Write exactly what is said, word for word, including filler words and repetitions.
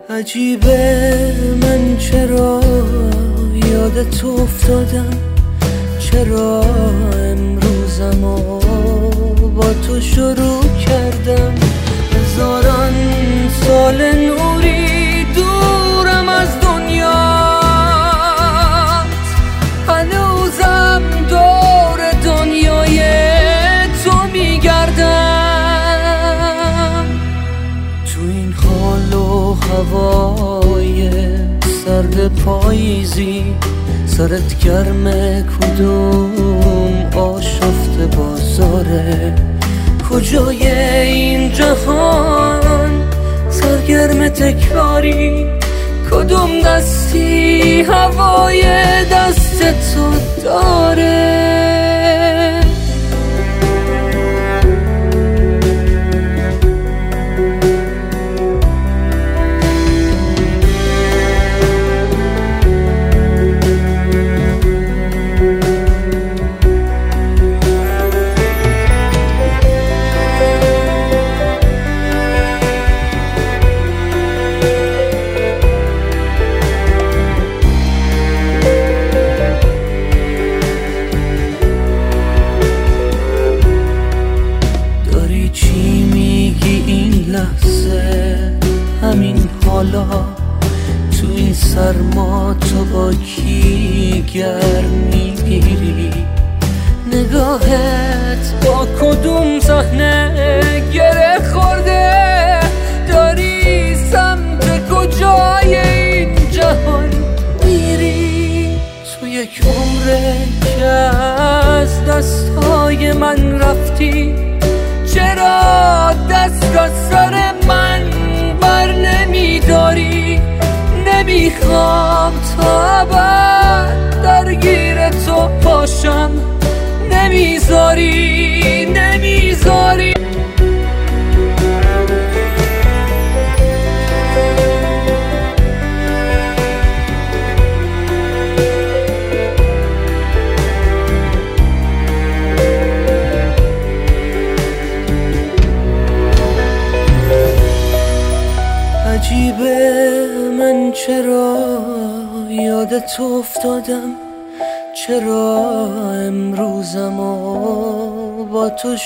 عجیبه من چرا یاد تو افتادم، چرا امروزمو با تو شروع کردم. هزاران سال نوری دورم از دنیا، هنوزم دور دنیای تو میگردم. تو این حال و هوای سرد پاییزی، سرت گرمه کدوم آشفته بازاره، کجای این جهان سرگرم تکراری، کدوم دستی هوای دست تو داره. همین حالا تو این سرما تو با کی گرم میگیری؟ نگاهت با کدوم صحنه گره خورده؟ داری سمت کجای این جهان میری؟ تو یک عمره که از دستهای من رفتی، چرا دست از سر من بر نمیداری؟ نمیخوام تا ابد درگیر تو باشم، نمیذاری نمیذاری. عجیبه من چرا یاد تو افتادم، چرا امروزمو با تو